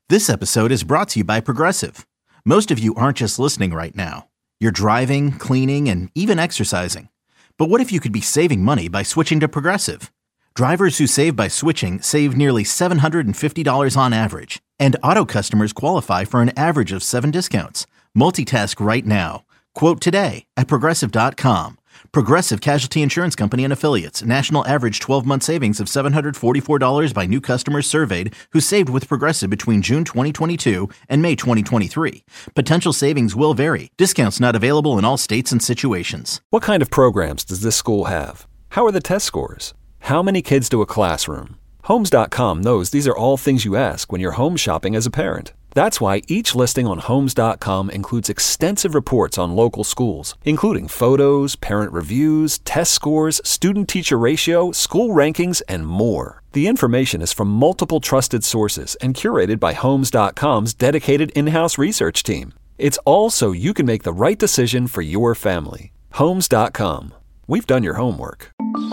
This episode is brought to you by Progressive. Most of you aren't just listening right now. You're driving, cleaning, and even exercising. But what if you could be saving money by switching to Progressive? Drivers who save by switching save nearly $750 on average. And auto customers qualify for an average of 7 discounts. Multitask right now. Quote today at Progressive.com. Progressive Casualty Insurance Company and Affiliates. National average 12-month savings of $744 by new customers surveyed who saved with Progressive between June 2022 and May 2023. Potential savings will vary. Discounts not available in all states and situations. What kind of programs does this school have? How are the test scores? How many kids do a classroom? Homes.com knows these are all things you ask when you're home shopping as a parent. That's why each listing on Homes.com includes extensive reports on local schools, including photos, parent reviews, test scores, student-teacher ratio, school rankings, and more. The information is from multiple trusted sources and curated by Homes.com's dedicated in-house research team. It's all so you can make the right decision for your family. Homes.com. We've done your homework.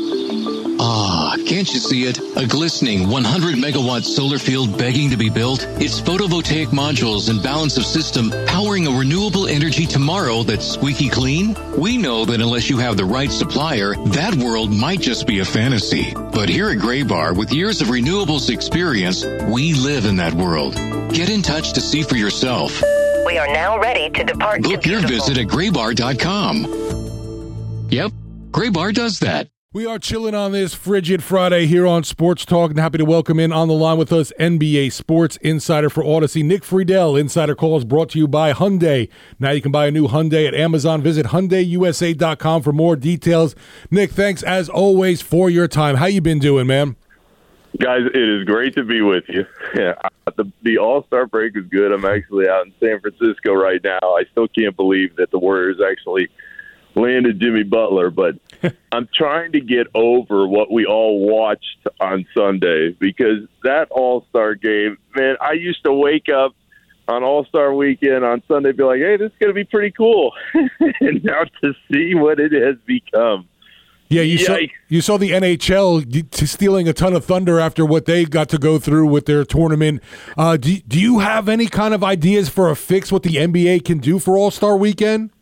Ah, can't you see it? A glistening 100-megawatt solar field begging to be built? It's photovoltaic modules and balance of system powering a renewable energy tomorrow that's squeaky clean? We know that unless you have the right supplier, that world might just be a fantasy. But here at Graybar, with years of renewables experience, we live in that world. Get in touch to see for yourself. We are now ready to depart. Book your visit at graybar.com. Yep, Graybar does that. We are chilling on this frigid Friday here on Sports Talk, and happy to welcome in on the line with us NBA Sports Insider for Odyssey, Nick Friedel. Insider Calls brought to you by Hyundai. Now you can buy a new Hyundai at Amazon. Visit HyundaiUSA.com for more details. Nick, thanks as always for your time. How you been doing, man? Guys, it is great to be with you. Yeah, the All-Star break is good. I'm actually out in San Francisco right now. I still can't believe that the Warriors actually landed Jimmy Butler, but I'm trying to get over what we all watched on Sunday, because that All-Star game, man, I used to wake up on All-Star weekend on Sunday and be like, hey, this is going to be pretty cool. And now to see what it has become. Yeah, you saw the NHL stealing a ton of thunder after what they got to go through with their tournament. Do you have any kind of ideas for a fix what the NBA can do for All-Star weekend?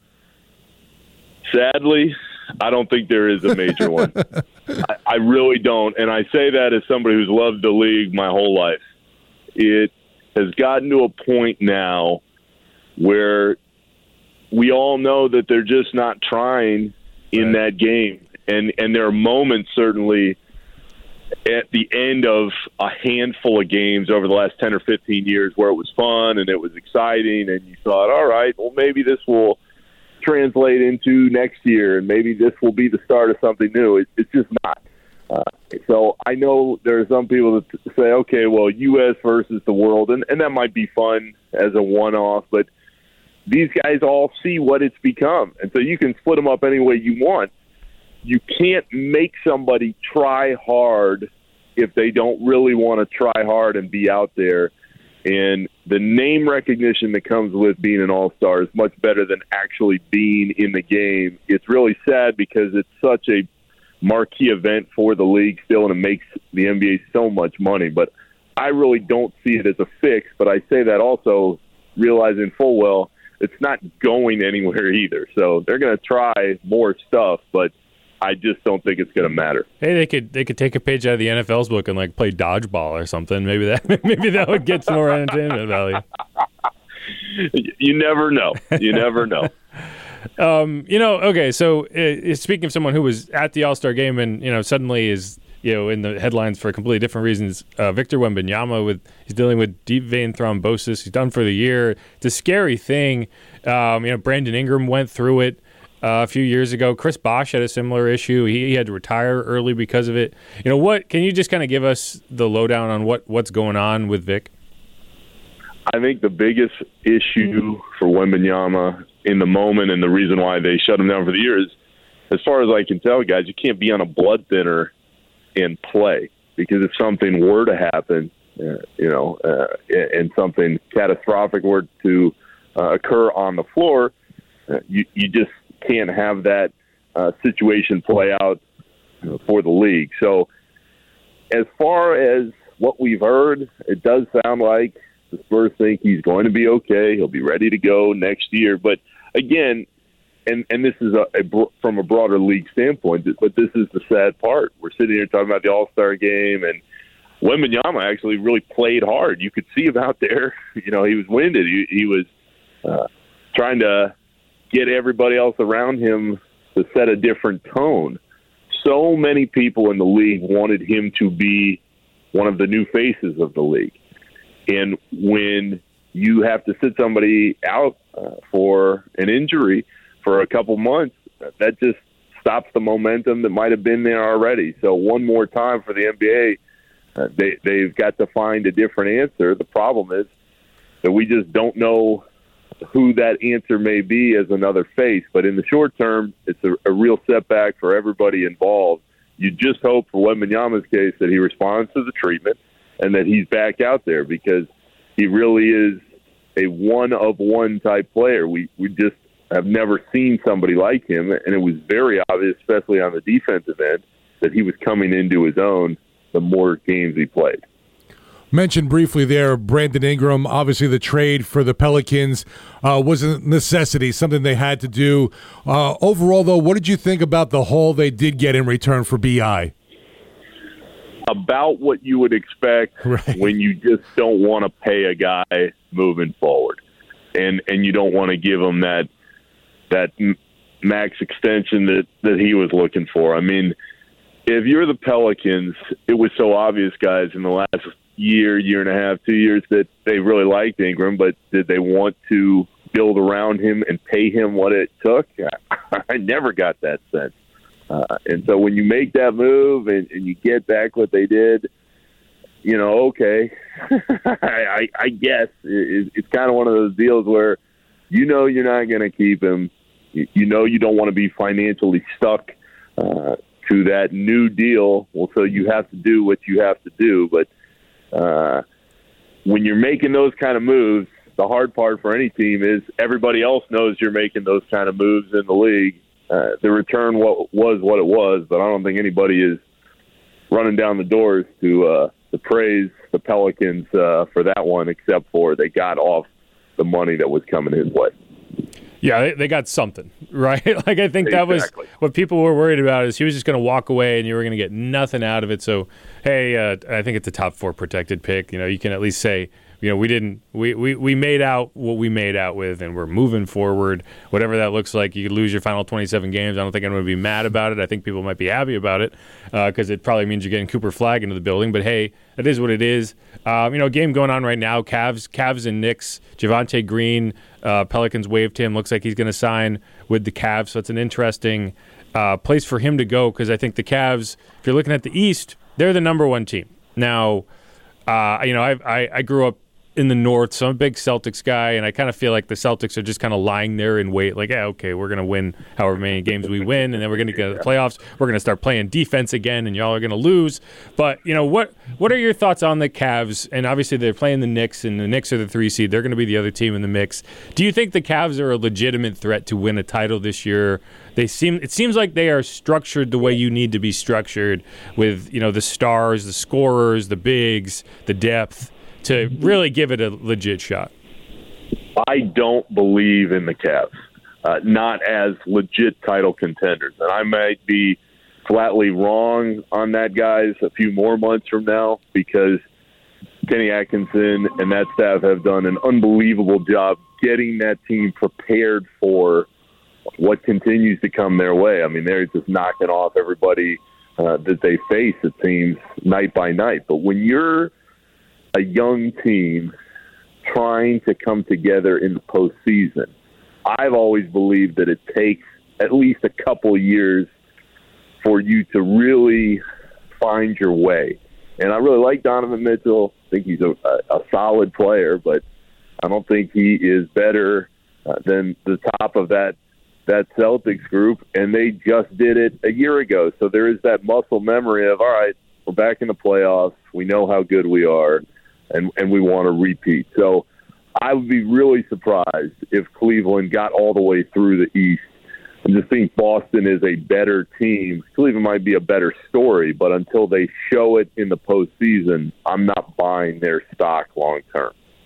Sadly, I don't think there is a major one. I really don't. And I say that as somebody who's loved the league my whole life. It has gotten to a point now where we all know that they're just not trying in that game. And there are moments, certainly, at the end of a handful of games over the last 10 or 15 years where it was fun and it was exciting, and you thought, all right, well, maybe this will translate into next year, and maybe this will be the start of something new. It's just not. So I know there are some people that say, okay, well, U.S. versus the world, and that might be fun as a one-off, but these guys all see what it's become, and so you can split them up any way you want. You can't make somebody try hard if they don't really want to try hard and be out there. And the name recognition that comes with being an all-star is much better than actually being in the game. It's really sad because it's such a marquee event for the league still, and it makes the NBA so much money. But I really don't see it as a fix. But I say that also realizing full well it's not going anywhere either. So they're going to try more stuff, but I just don't think it's going to matter. Hey, they could take a page out of the NFL's book and like play dodgeball or something. Maybe that would get some more entertainment value. You never know. You never know. Okay. So speaking of someone who was at the All-Star game and suddenly is in the headlines for completely different reasons, Victor Wembanyama he's dealing with deep vein thrombosis. He's done for the year. It's a scary thing. Brandon Ingram went through it a few years ago. Chris Bosh had a similar issue. He had to retire early because of it. What can you just kind of give us the lowdown on what's going on with Vic? I think the biggest issue for Wembanyama in the moment, and the reason why they shut him down for the year, is, as far as I can tell, guys, you can't be on a blood thinner and play, because if something were to happen, and something catastrophic were to occur on the floor, you just can't have that situation play out for the league. So as far as what we've heard, it does sound like The Spurs think he's going to be okay. He'll be ready to go next year. But again, and this is from a broader league standpoint, but this is the sad part. We're sitting here talking about the All-Star game, and Wembanyama actually really played hard. You could see him out there. He was winded. He was trying to get everybody else around him to set a different tone. So many people in the league wanted him to be one of the new faces of the league. And when you have to sit somebody out for an injury for a couple months, that just stops the momentum that might have been there already. So one more time for the NBA, they've got to find a different answer. The problem is that we just don't know who that answer may be as another face. But in the short term, it's a real setback for everybody involved. You just hope for Wembanyama's case that he responds to the treatment and that he's back out there, because he really is a one-of-one type player. We just have never seen somebody like him, and it was very obvious, especially on the defensive end, that he was coming into his own the more games he played. Mentioned briefly there, Brandon Ingram. Obviously, the trade for the Pelicans was a necessity, something they had to do. Overall, though, what did you think about the haul they did get in return for B.I.? About what you would expect when you just don't want to pay a guy moving forward, and you don't want to give him that max extension that he was looking for. I mean, if you're the Pelicans, it was so obvious, guys, in the last year and a half, 2 years, that they really liked Ingram, but did they want to build around him and pay him what it took? I never got that sense. And so when you make that move and you get back what they did, okay, I guess it's kind of one of those deals where you're not going to keep him. You don't want to be financially stuck to that new deal. Well, so you have to do what you have to do. But when you're making those kind of moves, the hard part for any team is everybody else knows you're making those kind of moves in the league. The return was what it was, but I don't think anybody is running down the doors to praise the Pelicans for that one, except for they got off the money that was coming his way. Yeah, they got something, right? Like, I think that was what people were worried about, is he was just going to walk away and you were going to get nothing out of it. So, hey, I think it's a top 4 protected pick. You can at least say, we made out what we made out with, and we're moving forward. Whatever that looks like, you could lose your final 27 games. I don't think I'm going to be mad about it. I think people might be happy about it because it probably means you're getting Cooper Flagg into the building. But hey, it is what it is. Game going on right now. Cavs and Knicks. Javonte Green, Pelicans waived him. Looks like he's going to sign with the Cavs. So it's an interesting place for him to go, because I think the Cavs, if you're looking at the East, they're the number 1 team. Now, I grew up in the North, so I'm a big Celtics guy, and I kind of feel like the Celtics are just kind of lying there in wait, like, okay, we're going to win however many games we win, and then we're going to get to the playoffs. We're going to start playing defense again, and y'all are going to lose. But, what are your thoughts on the Cavs? And obviously they're playing the Knicks, and the Knicks are the 3 seed. They're going to be the other team in the mix. Do you think the Cavs are a legitimate threat to win a title this year? It seems like they are structured the way you need to be structured, with, the stars, the scorers, the bigs, the depth, to really give it a legit shot. I don't believe in the Cavs, not as legit title contenders. And I might be flatly wrong on that, guys, a few more months from now, because Kenny Atkinson and that staff have done an unbelievable job getting that team prepared for what continues to come their way. I mean, they're just knocking off everybody that they face, it seems, night by night. But when you're a young team trying to come together in the postseason, I've always believed that it takes at least a couple of years for you to really find your way. And I really like Donovan Mitchell. I think he's a solid player, but I don't think he is better than the top of that Celtics group, and they just did it a year ago. So there is that muscle memory of, all right, we're back in the playoffs. We know how good we are, and we want to repeat. So I would be really surprised if Cleveland got all the way through the East. I just think Boston is a better team. Cleveland might be a better story, but until they show it in the postseason, I'm not buying their stock long term.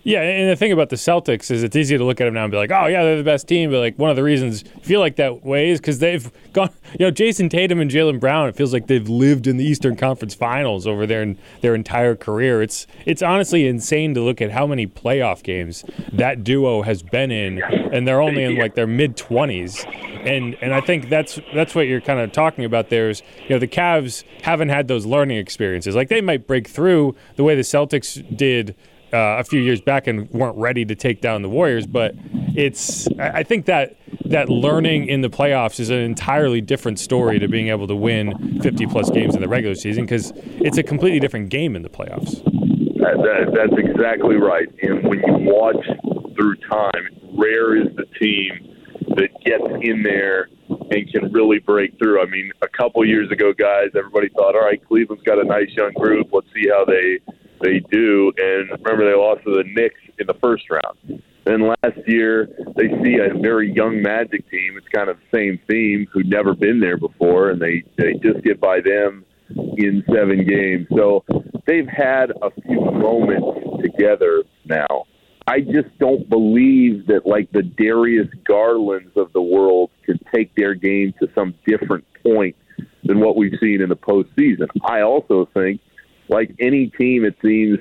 Yeah, and the thing about the Celtics is it's easy to look at them now and be like, oh, yeah, they're the best team. But, like, one of the reasons I feel like that way is because they've gone, Jason Tatum and Jaylen Brown, it feels like they've lived in the Eastern Conference Finals over their entire career. It's honestly insane to look at how many playoff games that duo has been in, and they're only in, like, their mid-20s. And I think that's what you're kind of talking about there is, the Cavs haven't had those learning experiences. Like, they might break through the way the Celtics did a few years back and weren't ready to take down the Warriors, but I think that learning in the playoffs is an entirely different story to being able to win 50-plus games in the regular season because it's a completely different game in the playoffs. That's exactly right. And when you watch through time, rare is the team that gets in there and can really break through. I mean, a couple years ago, guys, everybody thought, all right, Cleveland's got a nice young group. Let's see how they do. And remember, they lost to the Knicks in the first round. Then last year, they see a very young Magic team. It's kind of the same theme, who'd never been there before, and they just get by them in 7 games. So they've had a few moments together now. I just don't believe that, like, the Darius Garlands of the world can take their game to some different point than what we've seen in the postseason. I also think, like any team, it seems,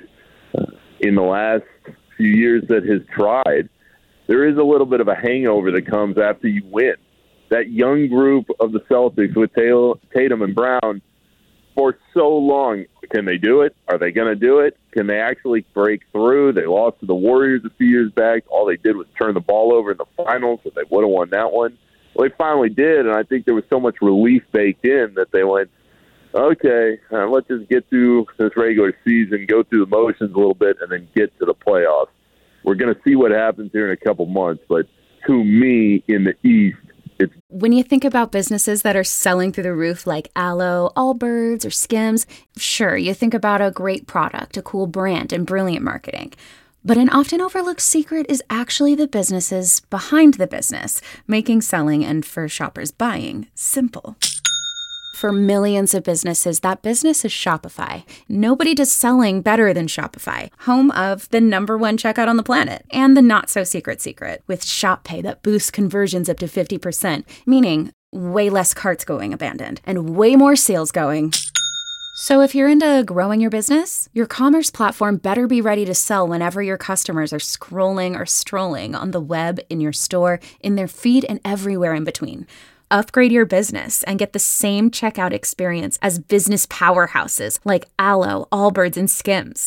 in the last few years that has tried, there is a little bit of a hangover that comes after you win. That young group of the Celtics with Tatum and Brown, for so long, can they do it? Are they going to do it? Can they actually break through? They lost to the Warriors a few years back. All they did was turn the ball over in the finals, so they would have won that one. Well, they finally did, and I think there was so much relief baked in that they went, okay, let's just get through this regular season, go through the motions a little bit, and then get to the playoffs. We're going to see what happens here in a couple months, but to me, in the East, it's... When you think about businesses that are selling through the roof like Aloe, Allbirds, or Skims, sure, you think about a great product, a cool brand, and brilliant marketing. But an often overlooked secret is actually the businesses behind the business, making selling and, for shoppers, buying simple. For millions of businesses, that business is Shopify. Nobody does selling better than Shopify, home of the #1 checkout on the planet and the not-so-secret with Shop Pay that boosts conversions up to 50%, meaning way less carts going abandoned and way more sales going. So if you're into growing your business, your commerce platform better be ready to sell whenever your customers are scrolling or strolling on the web, in your store, in their feed, and everywhere in between. Upgrade your business and get the same checkout experience as business powerhouses like Aloe, Allbirds, and Skims.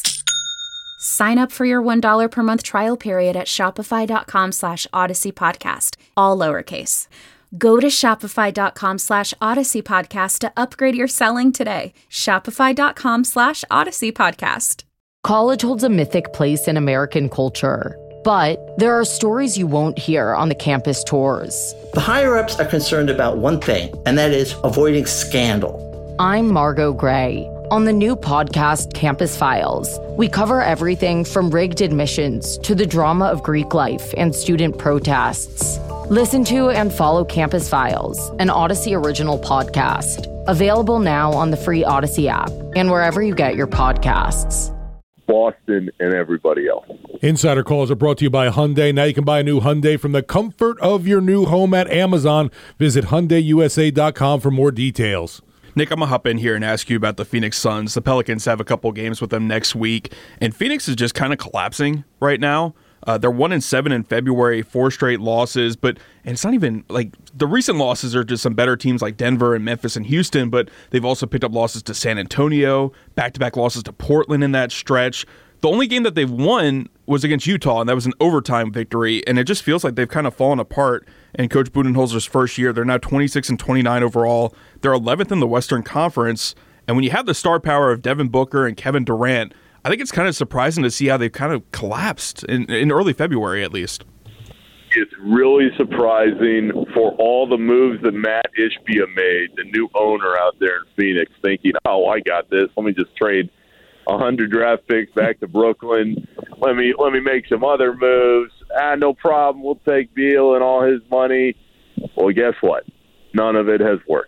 Sign up for your $1 per month trial period at shopify.com/Odyssey Podcast, all lowercase. Go to shopify.com/Odyssey Podcast to upgrade your selling today. Shopify.com/Odyssey Podcast. College holds a mythic place in American culture. But there are stories you won't hear on the campus tours. The higher-ups are concerned about one thing, and that is avoiding scandal. I'm Margot Gray. On the new podcast, Campus Files, we cover everything from rigged admissions to the drama of Greek life and student protests. Listen to and follow Campus Files, an Odyssey original podcast. Available now on the free Odyssey app and wherever you get your podcasts. Boston and everybody else. Insider Calls are brought to you by Hyundai. Now you can buy a new Hyundai from the comfort of your new home at Amazon. Visit HyundaiUSA.com for more details. Nick, I'm going to hop in here and ask you about the Phoenix Suns. The Pelicans have a couple games with them next week, and Phoenix is just kind of collapsing right now. They're 1-7 in February, 4 straight losses, and it's not even like the recent losses are just some better teams like Denver and Memphis and Houston, but they've also picked up losses to San Antonio, back-to-back losses to Portland in that stretch. The only game that they've won was against Utah, and that was an overtime victory, and it just feels like they've kind of fallen apart in Coach Budenholzer's first year. They're now 26-29 overall. They're 11th in the Western Conference, and when you have the star power of Devin Booker and Kevin Durant, I think it's kind of surprising to see how they've kind of collapsed in early February, at least. It's really surprising for all the moves that Matt Ishbia made, the new owner out there in Phoenix, thinking, oh, I got this. Let me just trade 100 draft picks back to Brooklyn. Let me make some other moves. No problem. We'll take Beal and all his money. Well, guess what? None of it has worked.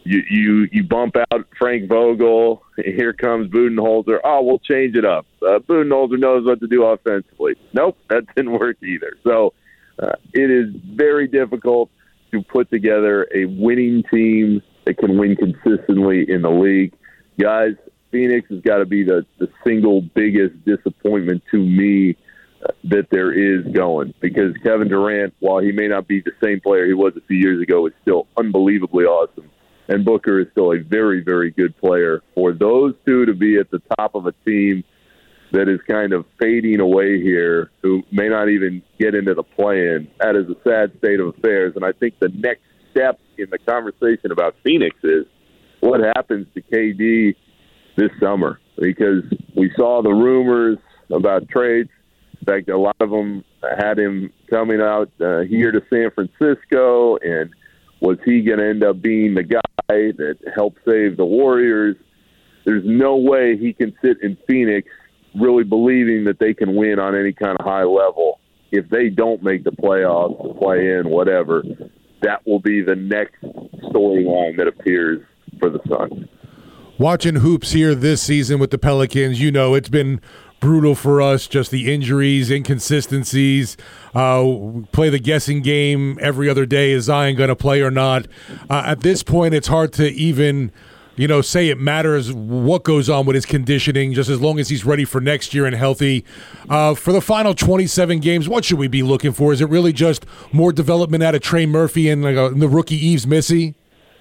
You bump out Frank Vogel. Here comes Budenholzer. Oh, we'll change it up. Budenholzer knows what to do offensively. Nope, that didn't work either. So it is very difficult to put together a winning team that can win consistently in the league. Guys, Phoenix has got to be the single biggest disappointment to me that there is going, because Kevin Durant, while he may not be the same player he was a few years ago, is still unbelievably awesome. And Booker is still a very, very good player. For those two to be at the top of a team that is kind of fading away here, who may not even get into the play-in, that is a sad state of affairs. And I think the next step in the conversation about Phoenix is what happens to KD this summer, because we saw the rumors about trades. In fact, a lot of them had him coming out here to San Francisco, and was he going to end up being the guy that helped save the Warriors? There's no way he can sit in Phoenix really believing that they can win on any kind of high level. If they don't make the playoffs, the play-in, whatever, that will be the next storyline that appears for the Suns. Watching hoops here this season with the Pelicans, it's been brutal for us, just the injuries, inconsistencies. Play the guessing game every other day. Is Zion going to play or not? At this point, it's hard to even say it matters what goes on with his conditioning, just as long as he's ready for next year and healthy. For the final 27 games, what should we be looking for? Is it really just more development out of Trey Murphy and the rookie Yves Missy?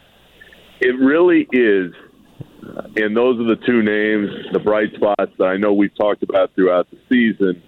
It really is. And those are the two names, the bright spots that I know we've talked about throughout the season.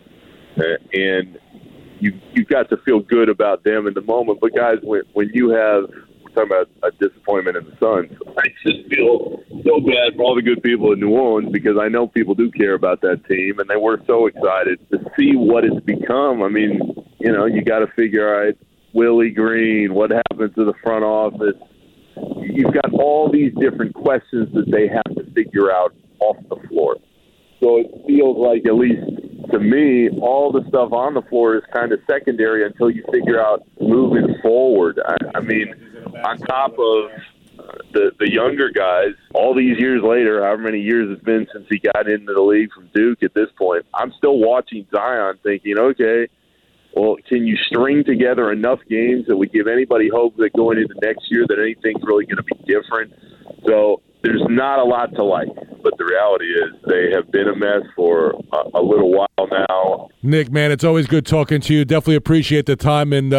And you've got to feel good about them in the moment. But, guys, when you have – we're talking about a disappointment in the Suns, I just feel so bad for all the good people in New Orleans, because I know people do care about that team, and they were so excited to see what it's become. I mean, you got to figure, all right, Willie Green, what happens to the front office? You've got all these different questions that they have to figure out off the floor. So it feels like, at least to me, all the stuff on the floor is kind of secondary until you figure out moving forward. I mean, on top of the younger guys, all these years later, however many years it's been since he got into the league from Duke at this point, I'm still watching Zion thinking, okay, well, can you string together enough games that would give anybody hope that going into next year that anything's really going to be different? So there's not a lot to like, but the reality is they have been a mess for a little while now. Nick, man, it's always good talking to you. Definitely appreciate the time, and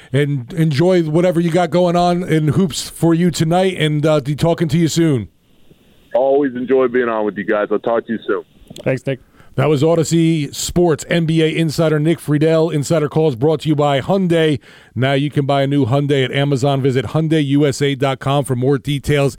enjoy whatever you got going on in hoops for you tonight, and be talking to you soon. Always enjoy being on with you guys. I'll talk to you soon. Thanks, Nick. That was Odyssey Sports NBA insider Nick Friedel. Insider Calls brought to you by Hyundai. Now you can buy a new Hyundai at Amazon. Visit HyundaiUSA.com for more details.